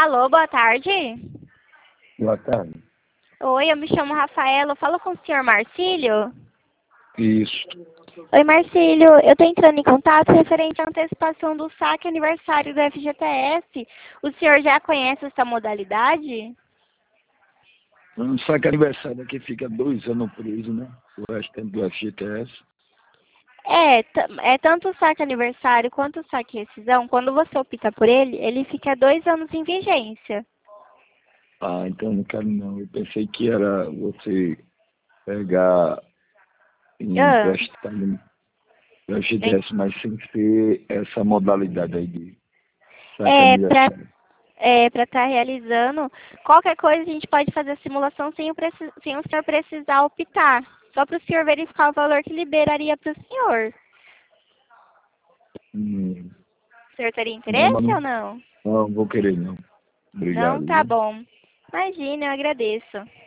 Alô, boa tarde. Boa tarde. Oi, eu me chamo Rafaela. Eu falo com o senhor Marcílio? Isso. Oi, Marcílio. Eu estou entrando em contato referente à antecipação do saque aniversário do FGTS. O senhor já conhece essa modalidade? Um saque aniversário aqui fica 2 anos preso, né? O restante do FGTS. É tanto o saque aniversário quanto o saque rescisão. Quando você opta por ele, ele fica 2 anos em vigência. Ah, então não quero não. Eu pensei que era você pegar e Ah, emprestar no FGTS, mas sem ser essa modalidade aí de saque é, para aniversário. estar realizando, qualquer coisa a gente pode fazer a simulação sem o senhor precisar optar. Só para o senhor verificar o valor que liberaria para o senhor. Hum, O senhor teria não, mas interesse ou não? não vou querer não. Não? Obrigado, Tá viu? bom. Imagina, eu agradeço.